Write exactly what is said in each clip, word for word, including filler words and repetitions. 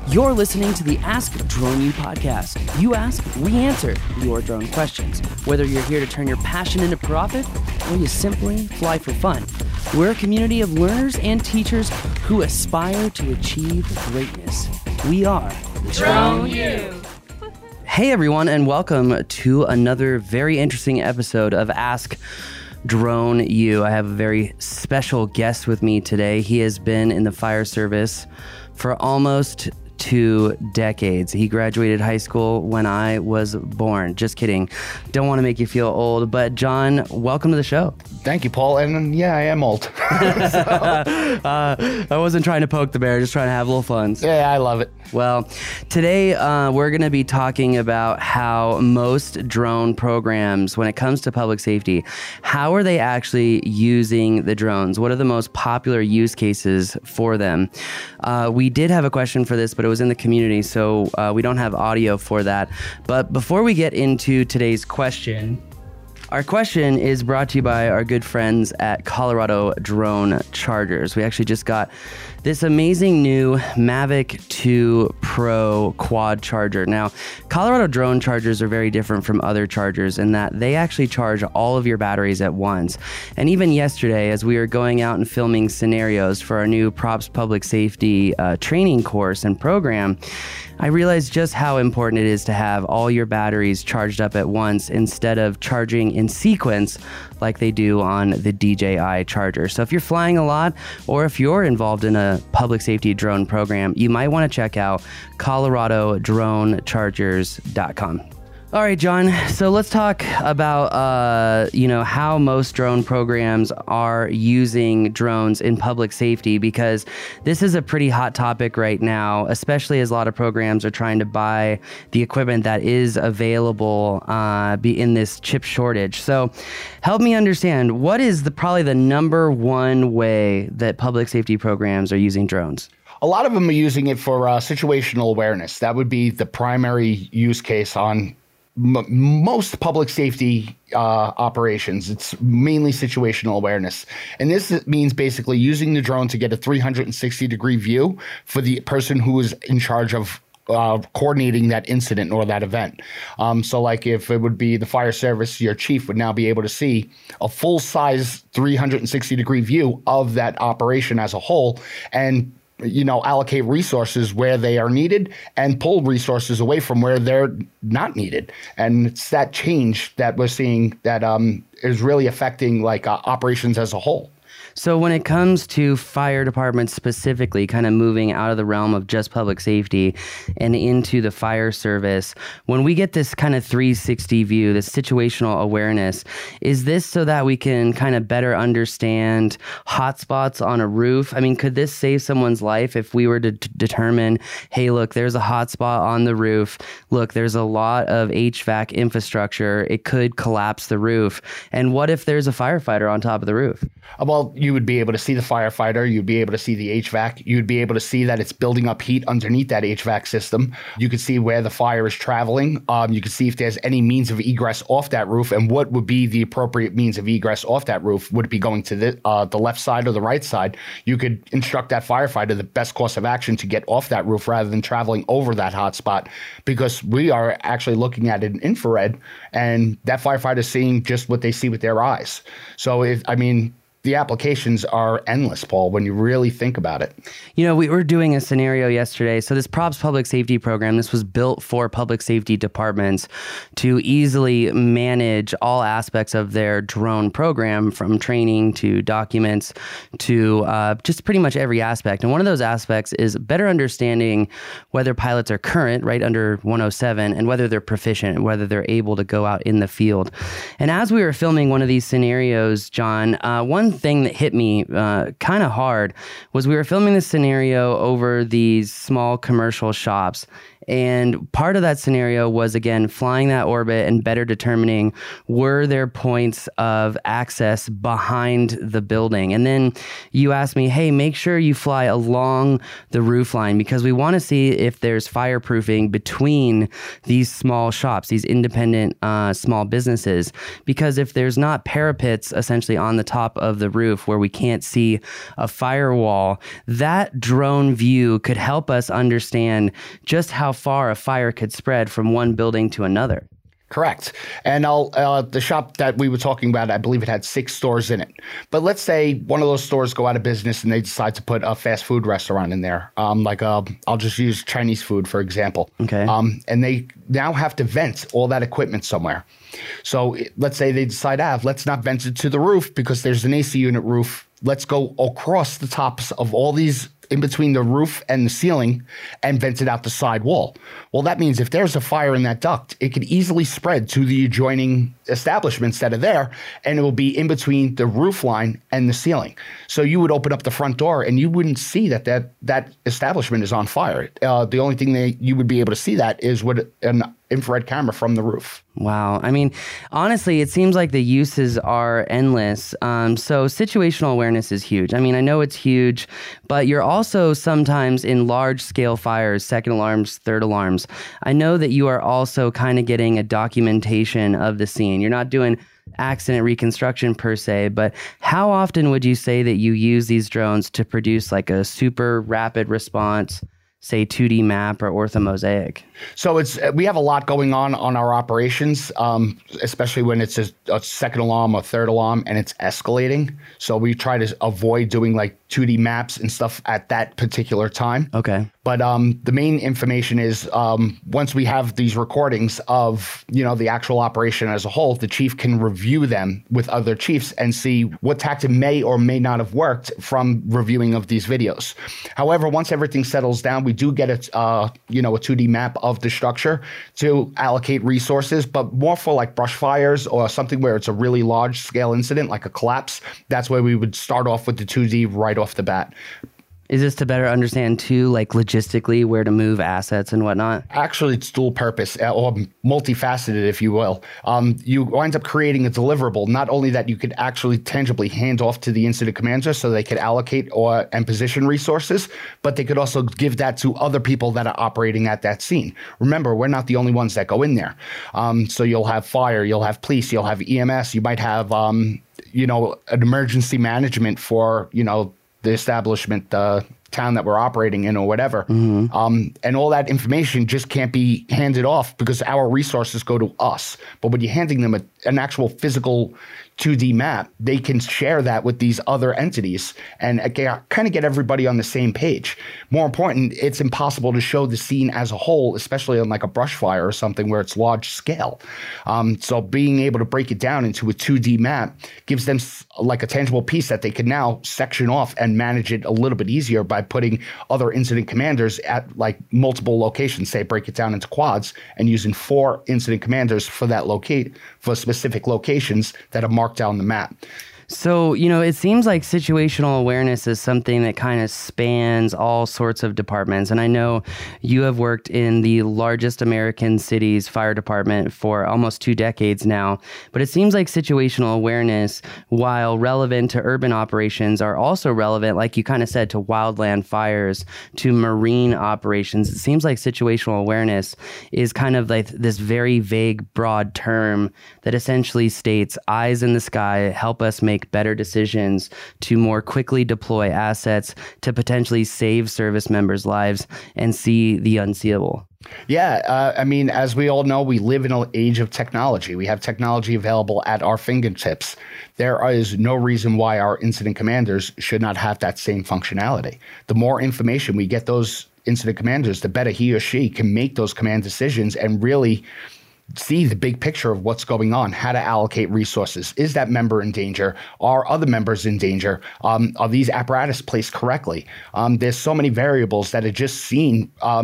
You're listening to the Ask Drone U podcast. You ask, we answer your drone questions. Whether you're here to turn your passion into profit or you simply fly for fun, we're a community of learners and teachers who aspire to achieve greatness. We are Drone U. Hey everyone, and welcome to another very interesting episode of Ask Drone U. I have a very special guest with me today. He has been in the fire service for almost two decades. He graduated high school when I was born. Just kidding. Don't want to make you feel old, but John, welcome to the show. Thank you, Paul. And yeah, I am old. so. uh, I wasn't trying to poke the bear, just trying to have a little fun. Yeah, I love it. Well, today uh, we're going to be talking about how most drone programs, when it comes to public safety, how are they actually using the drones? What are the most popular use cases for them? Uh, we did have a question for this, but it was in the community, so uh, we don't have audio for that. But before we get into today's question, our question is brought to you by our good friends at Colorado Drone Chargers. We actually just got this amazing new Mavic two Pro quad charger. Now, Colorado Drone Chargers are very different from other chargers in that they actually charge all of your batteries at once. And even yesterday, as we were going out and filming scenarios for our new Props Public Safety uh, training course and program, I realized just how important it is to have all your batteries charged up at once instead of charging in sequence like they do on the D J I charger. So if you're flying a lot or if you're involved in a public safety drone program, you might want to check out colorado drone chargers dot com. All right, John, so let's talk about, uh, you know, how most drone programs are using drones in public safety, because this is a pretty hot topic right now, especially as a lot of programs are trying to buy the equipment that is available uh, be in this chip shortage. So help me understand, what is the probably the number one way that public safety programs are using drones? A lot of them are using it for uh, situational awareness. That would be the primary use case on M- most public safety uh, operations. It's mainly situational awareness. And this means basically using the drone to get a three hundred sixty degree view for the person who is in charge of uh, coordinating that incident or that event. Um, so like if it would be the fire service, your chief would now be able to see a full size three hundred sixty degree view of that operation as a whole, and you know, allocate resources where they are needed and pull resources away from where they're not needed. And it's that change that we're seeing that um, is really affecting like uh, operations as a whole. So when it comes to fire departments specifically, kind of moving out of the realm of just public safety and into the fire service, when we get this kind of three sixty view, this situational awareness, is this so that we can kind of better understand hotspots on a roof? I mean, could this save someone's life if we were to t- determine, hey, look, there's a hotspot on the roof. Look, there's a lot of H V A C infrastructure. It could collapse the roof. And what if there's a firefighter on top of the roof? Well, you would be able to see the firefighter. You'd be able to see the H V A C. You'd be able to see that it's building up heat underneath that H V A C system. You could see where the fire is traveling. Um, you could see if there's any means of egress off that roof and what would be the appropriate means of egress off that roof. Would it be going to the, uh, the left side or the right side? You could instruct that firefighter the best course of action to get off that roof rather than traveling over that hot spot, because we are actually looking at an infrared and that firefighter is seeing just what they see with their eyes. So, if, I mean, the applications are endless, Paul, when you really think about it. You know, we were doing a scenario yesterday. So this Props Public Safety program, this was built for public safety departments to easily manage all aspects of their drone program, from training to documents to uh, just pretty much every aspect. And one of those aspects is better understanding whether pilots are current, right, under one oh seven, and whether they're proficient, and whether they're able to go out in the field. And as we were filming one of these scenarios, John, uh, one thing that hit me uh, kind of hard was we were filming this scenario over these small commercial shops, And part of that scenario was, again, flying that orbit and better determining were there points of access behind the building. And then you asked me, hey, make sure you fly along the roof line because we want to see if there's fireproofing between these small shops, these independent uh, small businesses. Because if there's not parapets essentially on the top of the roof where we can't see a firewall, that drone view could help us understand just how far a fire could spread from one building to another. Correct. And I'll, uh, the shop that we were talking about, I believe it had six stores in it. But let's say one of those stores go out of business and they decide to put a fast food restaurant in there. Um, like a, I'll just use Chinese food, for example. Okay. Um, and they now have to vent all that equipment somewhere. So let's say they decide, ah, let's not vent it to the roof because there's an A C unit roof. Let's go across the tops of all these in between the roof and the ceiling and vent it out the side wall. Well, that means if there's a fire in that duct, it could easily spread to the adjoining establishments that are there, and it will be in between the roof line and the ceiling. So you would open up the front door and you wouldn't see that that, that establishment is on fire. Uh, the only thing that you would be able to see that is with an infrared camera from the roof. Wow. I mean, honestly, it seems like the uses are endless. Um, so situational awareness is huge. I mean, I know it's huge, but you're also sometimes in large scale fires, second alarms, third alarms. I know that you are also kind of getting a documentation of the scene. You're not doing accident reconstruction per se, but how often would you say that you use these drones to produce like a super rapid response, say two D map or orthomosaic? So it's we have a lot going on on our operations, um, especially when it's a, a second alarm or third alarm and it's escalating. So we try to avoid doing like two D maps and stuff at that particular time. Okay. But um, the main information is um, once we have these recordings of, you know, the actual operation as a whole, the chief can review them with other chiefs and see what tactic may or may not have worked from reviewing of these videos. However, once everything settles down, we do get a, uh, you know, a two D map of the structure to allocate resources, but more for like brush fires or something where it's a really large scale incident, like a collapse. That's where we would start off with the two D right off the bat. Is this to better understand too, like logistically where to move assets and whatnot? Actually, it's dual purpose or multifaceted, if you will. Um, you wind up creating a deliverable, not only that you could actually tangibly hand off to the incident commander so they could allocate or and position resources, but they could also give that to other people that are operating at that scene. Remember, we're not the only ones that go in there. Um, so you'll have fire, you'll have police, you'll have E M S, you might have, um, you know, an emergency management for, you know, the establishment, the town that we're operating in or whatever. Mm-hmm. Um, and all that information just can't be handed off because our resources go to us. But when you're handing them a, an actual physical two D map, they can share that with these other entities and kind of get everybody on the same page. More important, it's impossible to show the scene as a whole, especially on like a brush fire or something where it's large scale. Um, so being able to break it down into a two D map gives them like a tangible piece that they can now section off and manage it a little bit easier by putting other incident commanders at like multiple locations, say break it down into quads and using four incident commanders for that locate for specific locations that are marked down the map. So, you know, it seems like situational awareness is something that kind of spans all sorts of departments. And I know you have worked in the largest American city's fire department for almost two decades now. But it seems like situational awareness, while relevant to urban operations, are also relevant, like you kind of said, to wildland fires, to marine operations. It seems like situational awareness is kind of like this very vague, broad term that essentially states eyes in the sky, help us make better decisions to more quickly deploy assets to potentially save service members' lives and see the unseeable. Yeah, uh, I mean, as we all know, we live in an age of technology. We have technology available at our fingertips. There is no reason why our incident commanders should not have that same functionality. The more information we get those incident commanders, the better he or she can make those command decisions and really see the big picture of what's going on, how to allocate resources. Is that member in danger? Are other members in danger? Um, are these apparatus placed correctly? Um, there's so many variables that are just seen um,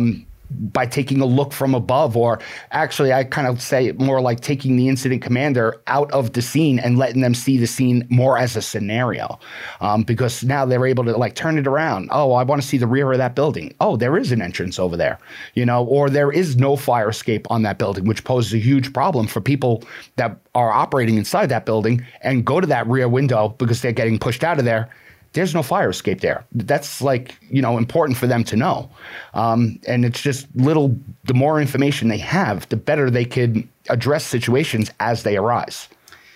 by taking a look from above, or actually I kind of say it more like taking the incident commander out of the scene and letting them see the scene more as a scenario. Um, because now they're able to like turn it around. Oh, I want to see the rear of that building. Oh, there is an entrance over there, you know, or there is no fire escape on that building, which poses a huge problem for people that are operating inside that building and go to that rear window because they're getting pushed out of there. There's no fire escape there. That's like, you know, important for them to know. Um, and it's just little, the more information they have, the better they could address situations as they arise.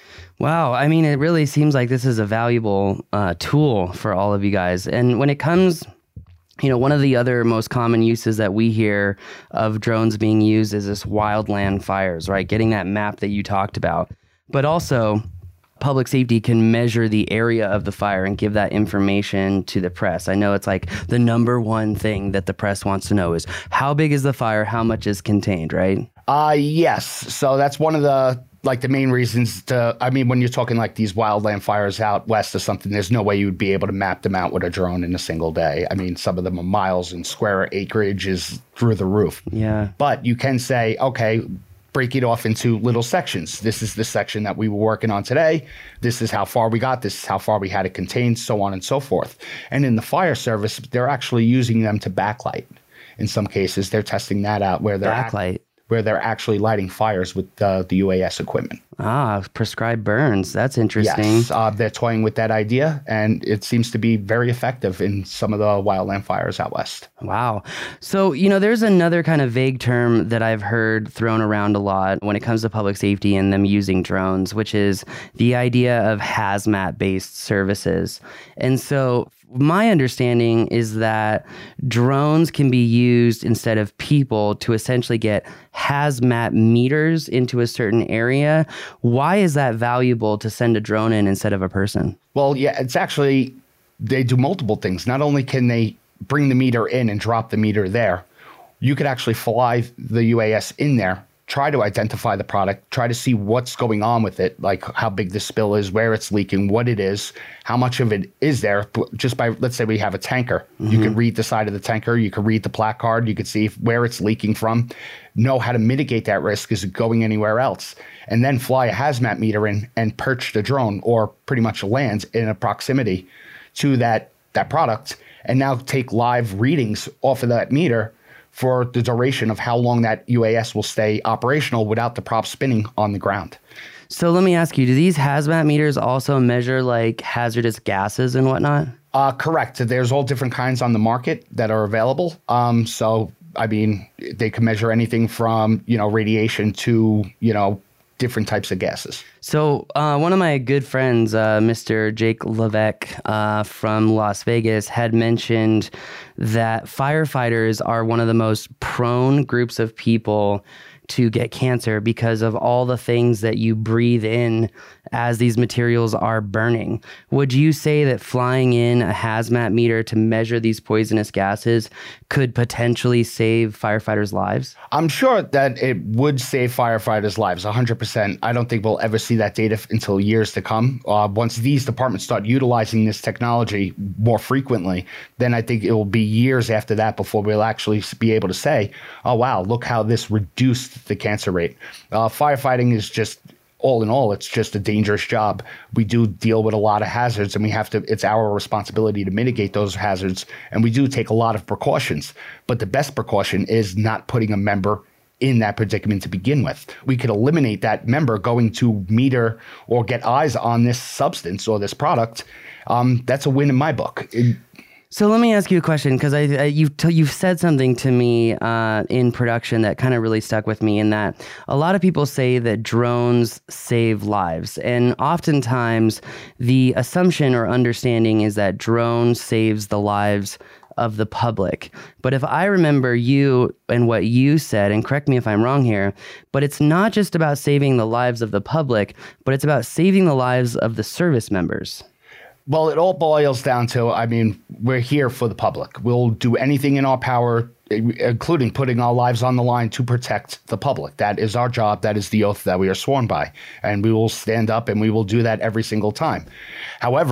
Wow. I mean, it really seems like this is a valuable uh, tool for all of you guys. And when it comes, you know, one of the other most common uses that we hear of drones being used is this wildland fires, right? Getting that map that you talked about. But also, public safety can measure the area of the fire and give that information to the press. I know it's like the number one thing that the press wants to know is how big is the fire, how much is contained, right? Uh, yes. So that's one of the, like the main reasons to, I mean, when you're talking like these wildland fires out west or something, there's no way you would be able to map them out with a drone in a single day. I mean, some of them are miles and square acreage is through the roof. Yeah. But you can say, okay, break it off into little sections. This is the section that we were working on today. This is how far we got. This is how far we had it contained, so on and so forth. And in the fire service, they're actually using them to backlight. In some cases, they're testing that out where they're backlight. Act- where they're actually lighting fires with uh, the U A S equipment. Ah, prescribed burns. That's interesting. Yes, uh, they're toying with that idea, and it seems to be very effective in some of the wildland fires out west. Wow. So, you know, there's another kind of vague term that I've heard thrown around a lot when it comes to public safety and them using drones, which is the idea of hazmat-based services. And so my understanding is that drones can be used instead of people to essentially get hazmat meters into a certain area. Why is that valuable to send a drone in instead of a person? Well, yeah, it's actually, they do multiple things. Not only can they bring the meter in and drop the meter there, you could actually fly the U A S in there, try to identify the product, try to see what's going on with it, like how big the spill is, where it's leaking, what it is, how much of it is there. Just by, let's say we have a tanker. Mm-hmm. You can read the side of the tanker, you can read the placard, you can see if, where it's leaking from, know how to mitigate that risk. Is it going anywhere else? And then fly a hazmat meter in and perch the drone, or pretty much land in a proximity to that, that product, and now take live readings off of that meter for the duration of how long that U A S will stay operational without the prop spinning on the ground. So let me ask you, do these hazmat meters also measure like hazardous gases and whatnot? Uh, correct. There's all different kinds on the market that are available. Um, so, I mean, they can measure anything from, you know, radiation to, you know, different types of gases. So uh, one of my good friends, uh, Mister Jake Levesque uh, from Las Vegas, had mentioned that firefighters are one of the most prone groups of people to get cancer because of all the things that you breathe in as these materials are burning. Would you say that flying in a hazmat meter to measure these poisonous gases could potentially save firefighters' lives? I'm sure that it would save firefighters' lives, one hundred percent. I don't think we'll ever see that data until years to come. Uh, once these departments start utilizing this technology more frequently, then I think it will be years after that before we'll actually be able to say, oh, wow, look how this reduced the cancer rate. Uh, firefighting is just, all in all, it's just a dangerous job. We do deal with a lot of hazards, and we have to, it's our responsibility to mitigate those hazards. And we do take a lot of precautions, but the best precaution is not putting a member in that predicament to begin with. We could eliminate that member going to meter or get eyes on this substance or this product. Um, that's a win in my book. It, So let me ask you a question, because I, I you've t- you've said something to me uh, in production that kind of really stuck with me. In that a lot of people say that drones save lives, and oftentimes the assumption or understanding is that drone saves the lives of the public. But if I remember you and what you said, and correct me if I'm wrong here, but it's not just about saving the lives of the public, but it's about saving the lives of the service members. Well, it all boils down to, I mean, we're here for the public. We'll do anything in our power, including putting our lives on the line to protect the public. That is our job. That is the oath that we are sworn by. And we will stand up and we will do that every single time. However,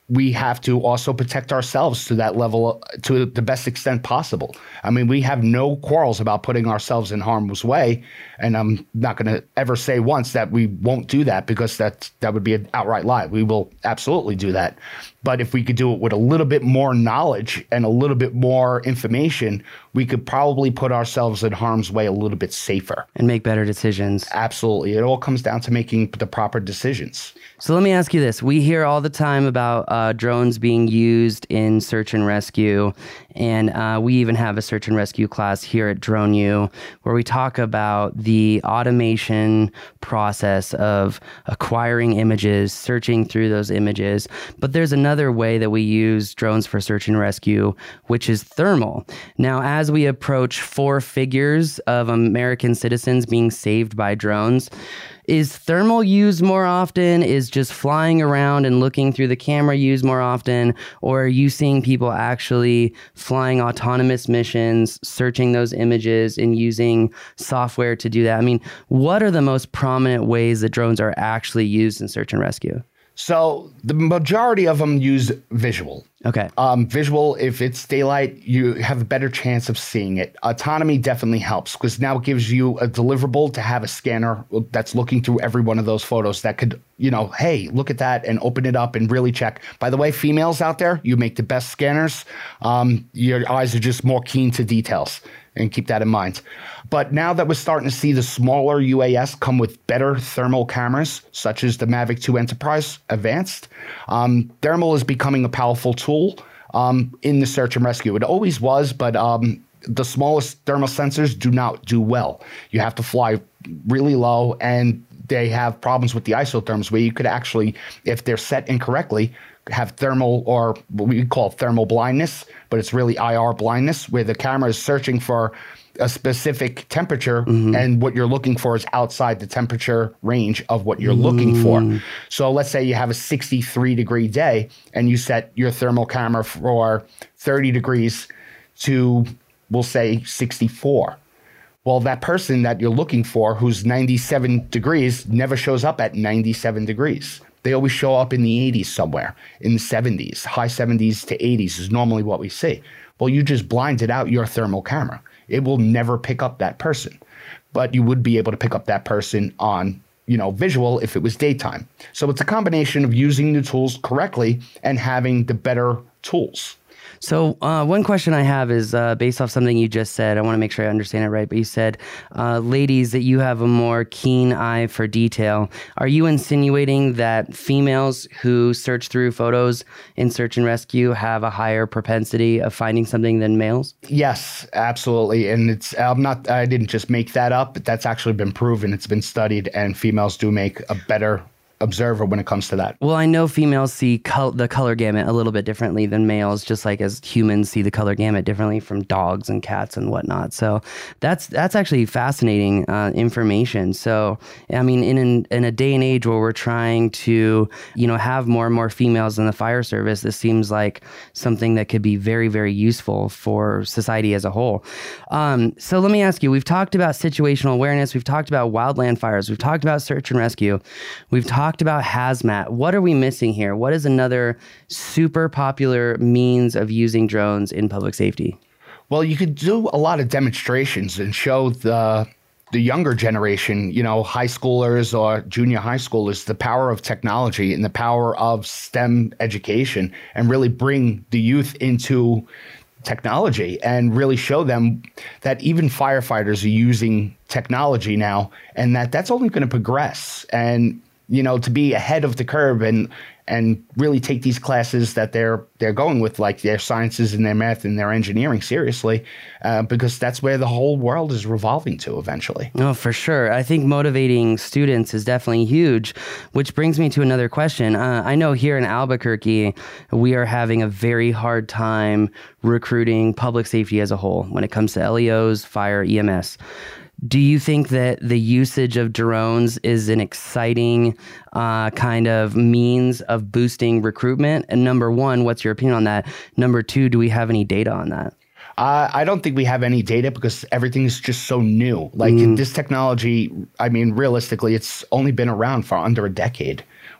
we have to also protect ourselves to that level, to the best extent possible. I mean, we have no quarrels about putting ourselves in harm's way. And I'm not going to ever say once that we won't do that, because that, that would be an outright lie. We will absolutely do that. But if we could do it with a little bit more knowledge and a little bit more information, we could probably put ourselves in harm's way a little bit safer. And make better decisions. Absolutely. It all comes down to making the proper decisions. So let me ask you this. We hear all the time about uh, drones being used in search and rescue. And uh, we even have a search and rescue class here at Drone U where we talk about the automation process of acquiring images, searching through those images. But there's another way that we use drones for search and rescue, which is thermal. Now, as we approach four figures of American citizens being saved by drones, is thermal used more often? Is just flying around and looking through the camera used more often? Or are you seeing people actually flying autonomous missions, searching those images and using software to do that? I mean, what are the most prominent ways that drones are actually used in search and rescue? So the majority of them use visual. Okay. Um, visual, if it's daylight, you have a better chance of seeing it. Autonomy definitely helps, because now it gives you a deliverable to have a scanner that's looking through every one of those photos that could, you know, hey, look at that, and open it up and really check. By the way, females out there, you make the best scanners. Um, your eyes are just more keen to details, and keep that in mind. But now that we're starting to see the smaller U A S come with better thermal cameras, such as the Mavic two Enterprise Advanced, um, thermal is becoming a powerful tool um, in the search and rescue. It always was, but um, the smallest thermal sensors do not do well. You have to fly really low, and they have problems with the isotherms where you could actually, if they're set incorrectly, have thermal, or what we call thermal blindness, but it's really I R blindness, where the camera is searching for a specific temperature, mm-hmm. and what you're looking for is outside the temperature range of what you're mm. looking for. So let's say you have a sixty-three degree day and you set your thermal camera for thirty degrees to, we'll say, sixty-four. Well, that person that you're looking for who's ninety-seven degrees never shows up at ninety-seven degrees. They always show up in the eighties somewhere, in the seventies. High seventies to eighties is normally what we see. Well, you just blinded out your thermal camera. It will never pick up that person. But you would be able to pick up that person on, you know, visual if it was daytime. So it's a combination of using the tools correctly and having the better tools. So uh, one question I have is uh, based off something you just said. I want to make sure I understand it right. But you said, uh, ladies, that you have a more keen eye for detail. Are you insinuating that females who search through photos in search and rescue have a higher propensity of finding something than males? Yes, absolutely. And it's I'm not I didn't just make that up, but that's actually been proven. It's been studied, and females do make a better observer when it comes to that. Well, I know females see col- the color gamut a little bit differently than males, just like as humans see the color gamut differently from dogs and cats and whatnot. So that's that's actually fascinating uh, information. So, I mean, in an, in a day and age where we're trying to, you know, have more and more females in the fire service, this seems like something that could be very, very useful for society as a whole. Um, so let me ask you, we've talked about situational awareness. We've talked about wildland fires. We've talked about search and rescue. We've talked about hazmat. What are we missing here? What is another super popular means of using drones in public safety? Well, you could do a lot of demonstrations and show the the younger generation, you know, high schoolers or junior high schoolers, the power of technology and the power of STEM education, and really bring the youth into technology and really show them that even firefighters are using technology now, and that that's only going to progress. And you know, to be ahead of the curve and and really take these classes that they're they're going with, like their sciences and their math and their engineering, seriously, uh, because that's where the whole world is revolving to eventually. Oh, for sure. I think motivating students is definitely huge, which brings me to another question. Uh, I know here in Albuquerque, we are having a very hard time recruiting public safety as a whole when it comes to L E Os, fire, E M S. Do you think that the usage of drones is an exciting uh, kind of means of boosting recruitment? And number one, what's your opinion on that? Number two, do we have any data on that? Uh, I don't think we have any data because everything is just so new. Like mm. this technology, I mean, realistically, it's only been around for under a decade.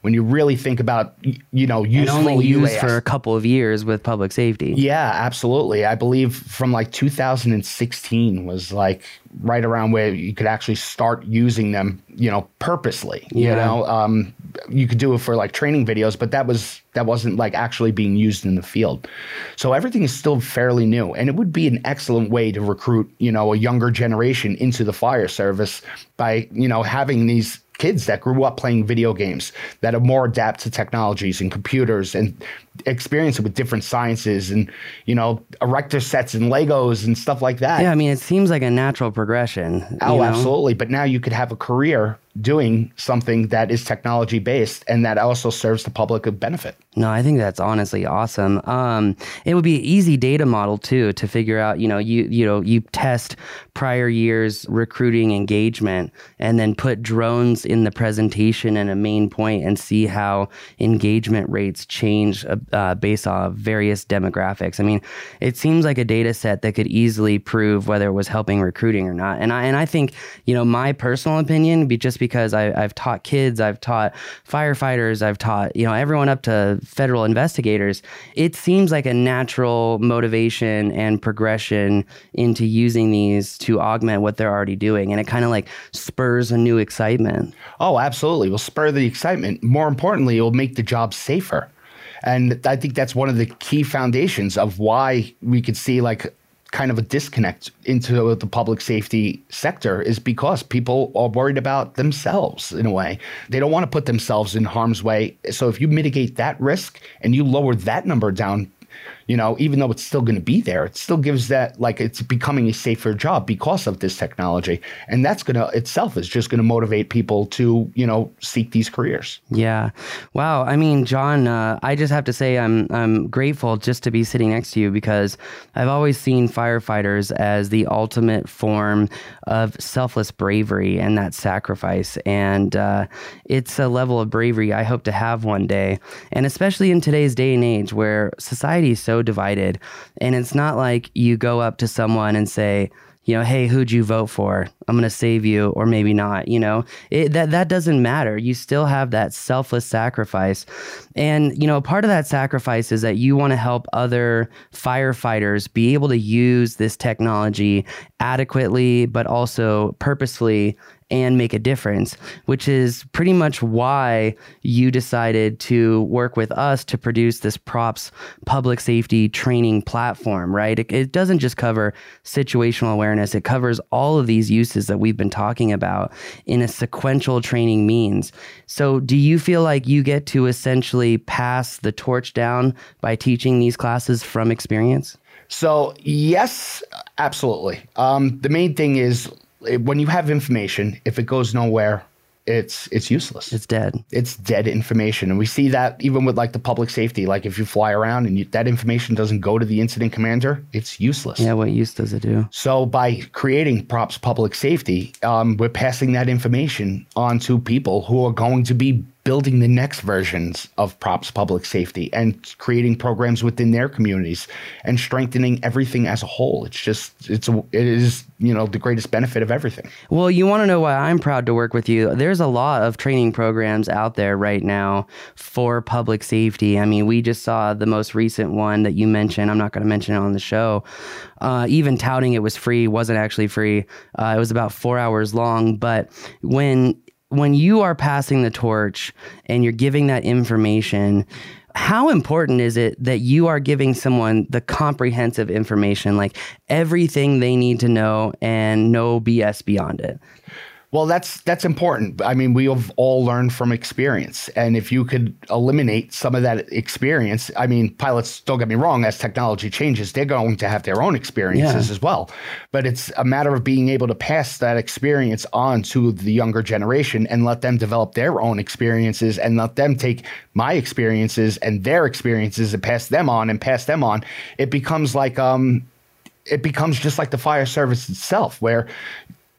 when you really think about, you know, useful and only used U A S. for a couple of years with public safety. Yeah, absolutely. I believe from like two thousand sixteen was like right around where you could actually start using them, you know, purposely. Yeah. You know, um, you could do it for like training videos, but that was that wasn't like actually being used in the field. So everything is still fairly new, and it would be an excellent way to recruit, you know, a younger generation into the fire service by, you know, having these kids that grew up playing video games that are more adapt to technologies and computers and experience it with different sciences and, you know, erector sets and Legos and stuff like that. Yeah, I mean, it seems like a natural progression. Oh, you know? absolutely. But now you could have a career doing something that is technology based and that also serves the public a benefit. No, I think that's honestly awesome. Um, it would be an easy data model too to figure out. You know, you you know you test prior years recruiting engagement and then put drones in the presentation and a main point and see how engagement rates change uh, based off various demographics. I mean, it seems like a data set that could easily prove whether it was helping recruiting or not. And I and I think, you know, my personal opinion, be just because I, I've taught kids, I've taught firefighters, I've taught, you know, everyone up to federal investigators, it seems like a natural motivation and progression into using these to augment what they're already doing. And it kind of like spurs a new excitement. Oh, absolutely. It will spur the excitement. More importantly, it will make the job safer. And I think that's one of the key foundations of why we could see like kind of a disconnect into the public safety sector is because people are worried about themselves in a way. They don't want to put themselves in harm's way. So if you mitigate that risk and you lower that number down, you know, even though it's still going to be there, it still gives that like it's becoming a safer job because of this technology. And that's going to itself is just going to motivate people to, you know, seek these careers. Yeah. Wow. I mean, John, uh, I just have to say I'm I'm grateful just to be sitting next to you because I've always seen firefighters as the ultimate form of selfless bravery and that sacrifice. And uh, it's a level of bravery I hope to have one day. And especially in today's day and age where society is so divided, and it's not like you go up to someone and say, you know, hey, who'd you vote for? I'm going to save you, or maybe not. You know, it, that that doesn't matter. You still have that selfless sacrifice. And, you know, part of that sacrifice is that you want to help other firefighters be able to use this technology adequately, but also purposefully and make a difference, which is pretty much why you decided to work with us to produce this props public safety training platform, right? It, it doesn't just cover situational awareness. It covers all of these uses that we've been talking about in a sequential training means. So do you feel like you get to essentially pass the torch down by teaching these classes from experience? So yes, absolutely. Um, the main thing is, when you have information, if it goes nowhere, it's it's useless. It's dead. It's dead information. And we see that even with like the public safety, like if you fly around and you, that information doesn't go to the incident commander, it's useless. Yeah, what use does it do? So by creating Props Public Safety, um, we're passing that information on to people who are going to be building the next versions of Props Public Safety and creating programs within their communities and strengthening everything as a whole. It's just, it's a, it is, you know, the greatest benefit of everything. Well, you want to know why I'm proud to work with you. There's a lot of training programs out there right now for public safety. I mean, we just saw the most recent one that you mentioned. I'm not going to mention it on the show. Uh, even touting it was free, wasn't actually free. Uh, it was about four hours long. But when When you are passing the torch and you're giving that information, how important is it that you are giving someone the comprehensive information, like everything they need to know and no B S beyond it? Well, that's that's important. I mean, we have all learned from experience. And if you could eliminate some of that experience, I mean, pilots, don't get me wrong, as technology changes, they're going to have their own experiences Yeah. as well. But it's a matter of being able to pass that experience on to the younger generation and let them develop their own experiences and let them take my experiences and their experiences and pass them on and pass them on. It becomes like, um, it becomes just like the fire service itself, where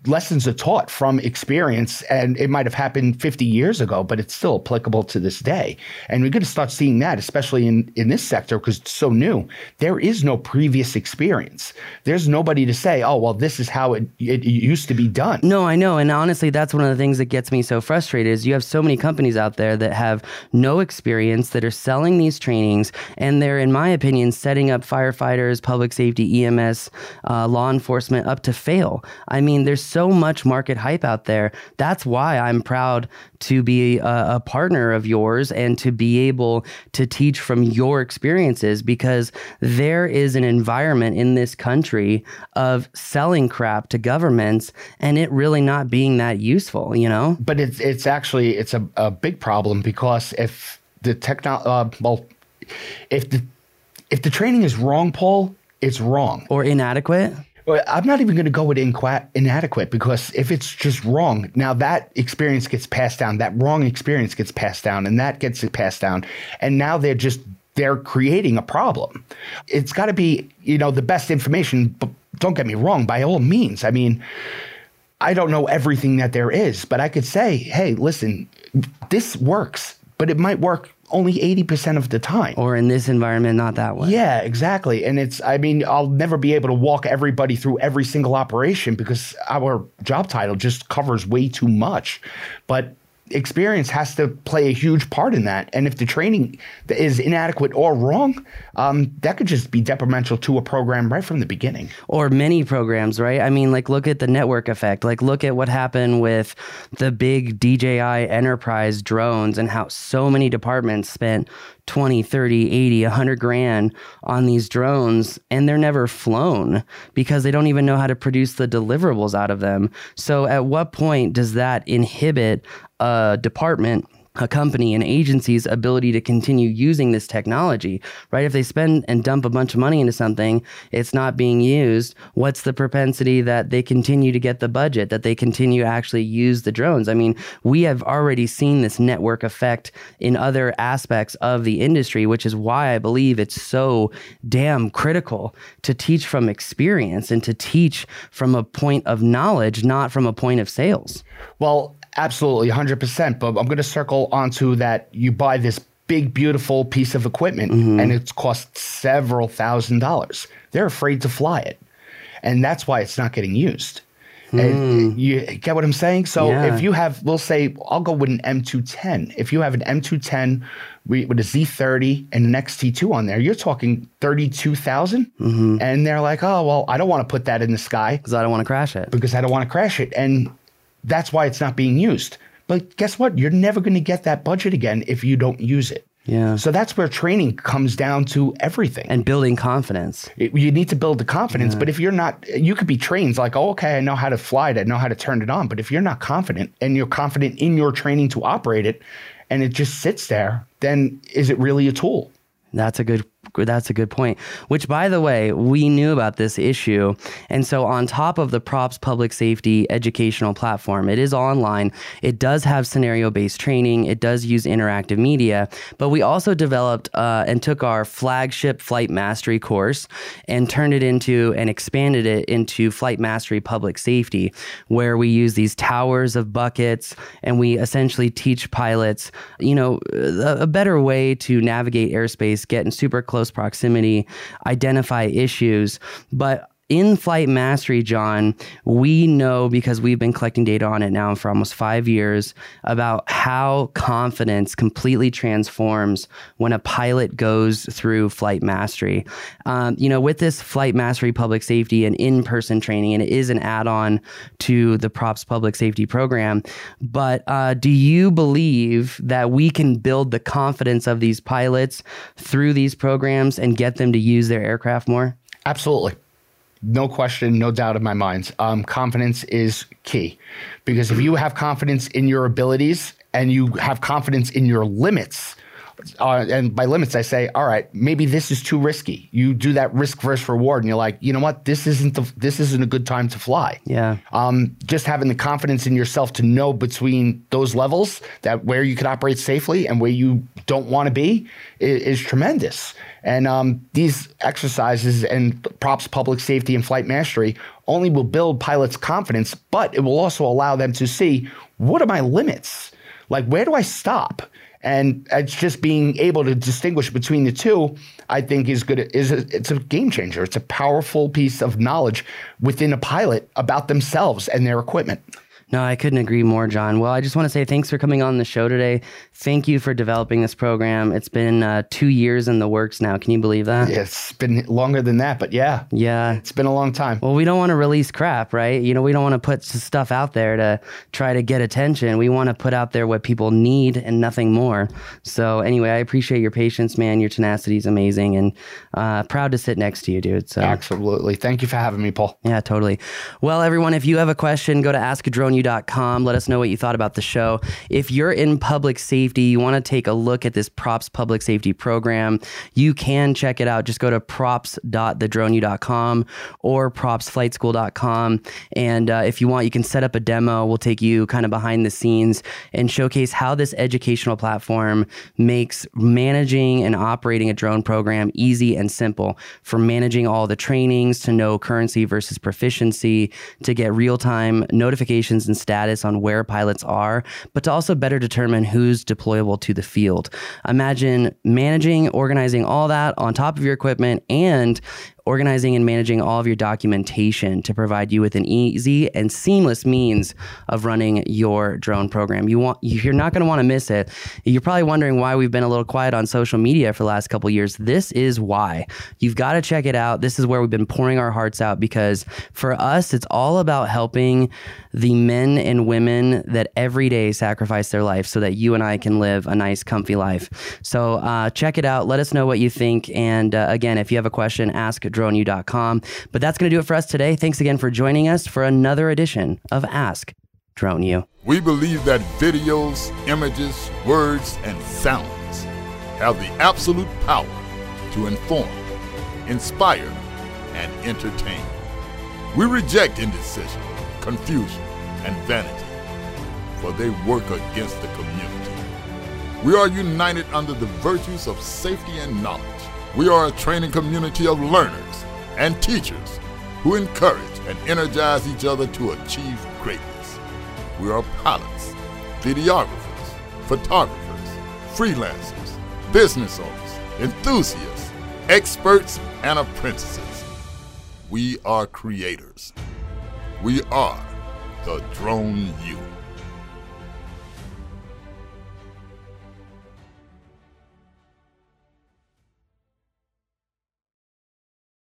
lessons are taught from experience, and it might have happened fifty years ago, but it's still applicable to this day. And we're going to start seeing that, especially in, in this sector, because it's so new. There is no previous experience. There's nobody to say, oh, well, this is how it, it used to be done. No, I know. And honestly, that's one of the things that gets me so frustrated is you have so many companies out there that have no experience, that are selling these trainings, and they're, in my opinion, setting up firefighters, public safety, E M S, uh, law enforcement up to fail. I mean, there's so much market hype out there. That's why I'm proud to be a, a partner of yours and to be able to teach from your experiences, because there is an environment in this country of selling crap to governments and it really not being that useful, you know? But it's it's actually, it's a, a big problem, because if the techno, uh, well, if the, if the training is wrong, Paul, it's wrong. Or inadequate? Well, I'm not even going to go with inqu- inadequate, because if it's just wrong, now that experience gets passed down, that wrong experience gets passed down, and that gets passed down. And now they're just, they're creating a problem. It's got to be, you know, the best information, but don't get me wrong, by all means. I mean, I don't know everything that there is, but I could say, hey, listen, this works, but it might work only eighty percent of the time. Or in this environment, not that way. Yeah, exactly. And it's, I mean, I'll never be able to walk everybody through every single operation because our job title just covers way too much. But experience has to play a huge part in that. And if the training is inadequate or wrong, um, that could just be detrimental to a program right from the beginning. Or many programs, right? I mean, like, look at the network effect. Like, look at what happened with the big D J I Enterprise drones and how so many departments spent twenty, thirty, eighty, a hundred grand on these drones, and they're never flown because they don't even know how to produce the deliverables out of them. So at what point does that inhibit a department, a company, an agency's ability to continue using this technology, right? If they spend and dump a bunch of money into something, it's not being used. What's the propensity that they continue to get the budget, that they continue to actually use the drones? I mean, we have already seen this network effect in other aspects of the industry, which is why I believe it's so damn critical to teach from experience and to teach from a point of knowledge, not from a point of sales. Well, absolutely, one hundred percent. But I'm going to circle onto that. You buy this big, beautiful piece of equipment, mm-hmm. and it's cost several thousand dollars. They're afraid to fly it. And that's why it's not getting used. Mm. And you get what I'm saying? So yeah. If you have, we'll say, I'll go with an M two ten. If you have an M two ten with a Z thirty and an X T two on there, you're talking thirty-two thousand dollars. Mm-hmm. And they're like, oh, well, I don't want to put that in the sky. Because I don't want to crash it. Because I don't want to crash it. And that's why it's not being used. But guess what? You're never going to get that budget again if you don't use it. Yeah. So that's where training comes down to everything. And building confidence. It, you need to build the confidence. Yeah. But if you're not, you could be trained like, oh, okay, I know how to fly it. I know how to turn it on. But if you're not confident and you're confident in your training to operate it and it just sits there, then is it really a tool? That's a good That's a good point, which, by the way, we knew about this issue. And so on top of the Props Public Safety educational platform, it is online. It does have scenario-based training. It does use interactive media. But we also developed uh, and took our flagship Flight Mastery course and turned it into and expanded it into Flight Mastery Public Safety, where we use these towers of buckets and we essentially teach pilots, you know, a, a better way to navigate airspace, get in super close proximity, identify issues. But in Flight Mastery, John, we know, because we've been collecting data on it now for almost five years, about how confidence completely transforms when a pilot goes through Flight Mastery. Um, you know, with this Flight Mastery Public Safety and in-person training, and it is an add-on to the Props Public Safety program, but uh, do you believe that we can build the confidence of these pilots through these programs and get them to use their aircraft more? Absolutely. No question, no doubt in my mind. Um, confidence is key, because if you have confidence in your abilities and you have confidence in your limits Uh, and by limits, I say, all right, maybe this is too risky. You do that risk versus reward, and you're like, you know what, this isn't the this isn't a good time to fly. Yeah. Um, just having the confidence in yourself to know between those levels that where you can operate safely and where you don't want to be is, is tremendous. And um, these exercises and props public safety and flight mastery only will build pilots' confidence, but it will also allow them to see, what are my limits? Like, where do I stop? And it's just being able to distinguish between the two, I think is good. Is a, it's a game changer. It's a powerful piece of knowledge within a pilot about themselves and their equipment. No, I couldn't agree more, John. Well, I just want to say thanks for coming on the show today. Thank you for developing this program. It's been uh, two years in the works now. Can you believe that? Yeah, it's been longer than that, but yeah. Yeah. It's been a long time. Well, we don't want to release crap, right? You know, we don't want to put stuff out there to try to get attention. We want to put out there what people need and nothing more. So anyway, I appreciate your patience, man. Your tenacity is amazing, and uh, proud to sit next to you, dude. So absolutely. Thank you for having me, Paul. Yeah, totally. Well, everyone, if you have a question, go to ask a drone you dot com. Let us know what you thought about the show. If you're in public safety, you want to take a look at this Props Public Safety Program, you can check it out. Just go to props dot the drone you dot com or props flight school dot com. And uh, if you want, you can set up a demo. We'll take you kind of behind the scenes and showcase how this educational platform makes managing and operating a drone program easy and simple, from managing all the trainings to know currency versus proficiency, to get real-time notifications and status on where pilots are, but to also better determine who's deployable to the field. Imagine managing, organizing all that on top of your equipment, and organizing and managing all of your documentation to provide you with an easy and seamless means of running your drone program. You want, you're not going to want to miss it. You're probably wondering why we've been a little quiet on social media for the last couple of years. This is why. You've got to check it out. This is where we've been pouring our hearts out, because for us, it's all about helping the men and women that every day sacrifice their life so that you and I can live a nice, comfy life. So uh, check it out. Let us know what you think. And uh, again, if you have a question, ask drone you dot com. But that's going to do it for us today. Thanks again for joining us for another edition of Ask Drone U. We believe that videos, images, words, and sounds have the absolute power to inform, inspire, and entertain. We reject indecision, confusion, and vanity, for they work against the community. We are united under the virtues of safety and knowledge. We are a training community of learners and teachers who encourage and energize each other to achieve greatness. We are pilots, videographers, photographers, freelancers, business owners, enthusiasts, experts, and apprentices. We are creators. We are the Drone U.